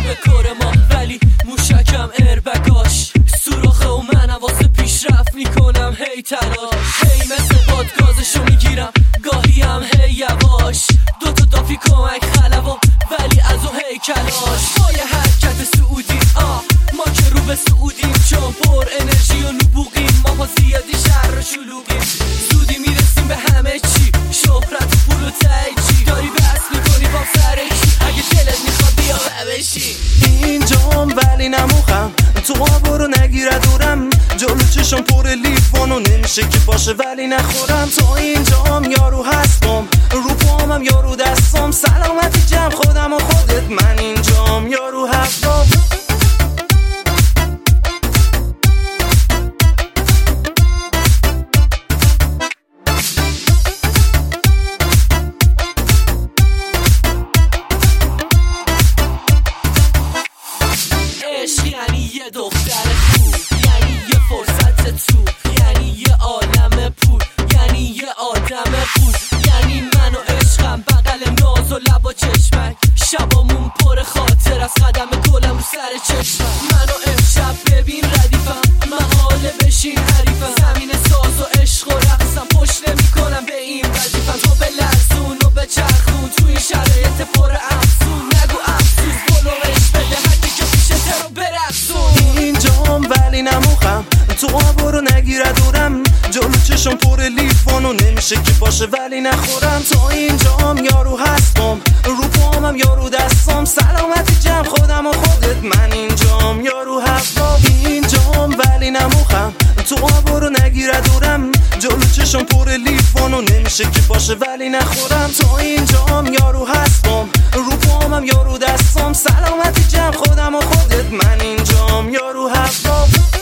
به کار ما، ولی موشکم ایربگاش سوراخه و منم واسه پیشرفت میکنم هی تلاش. هی مثل بادگازشو میگیرم گاهی هم هی یواش، دوتا دافی کمک خلبا ولی از اون هی کلاش. با یه حرکت سعودی ما که رو به سعودیم، چون پر انرژی و نبوغیم، ما با زیادی شهر و شلوغیم. زودی میرسیم به همه چی، شهرت و پول و تایچی، داری بحث میکنی با سرکی، اگه دلت میخواد بیا بشی اینجام ولی نموخم، تو برو نگیره دورم، جلو چشم پر لیوانو نمیشه که باشه ولی نخورم. تو اینجام یارو هستم، رو پامم یارو دستم، سلامتی جمع خودم و خودت، من اینجام یارو هستم. یعنی یه دختر خوب، یعنی یه فرصت تو، یعنی یه عالم پول، یعنی یه آدم خوب، یعنی من و عشقم بغل ناز و لب و چشمک، شبامون پر خاطر از قدم گلم رو سر چشمک. منو امشب ببین ردیفم، محاله بشین حریفم، زمین ساز و عشق و رقصم، پشت نمی‌کنم به این وظیفم. تو به لرزون و به چرخون توی شرایط پر افسون، نگو افسوس بلوش بده هرکی که پیشت رو برقصون. اینجام ولی نموخم، تو برو نگیره دورم، جلو چشم پر لیوانو نمیشه که باشه ولی نخورم. تو اینجام یارو هستم، رو پامم یارو دستم، سلامتی جمع خودم و خودت، من اینجام یارو هستم. اینجام ولی نموخم، تو برو نگیره دورم، جلو چشم پر لیوانو نمیشه که باشه ولی نخورم. تو اینجام یارو هستم، رو پامم یارو دستم، سلامتی جمع خودم و خودت، من اینجام یارو هستم.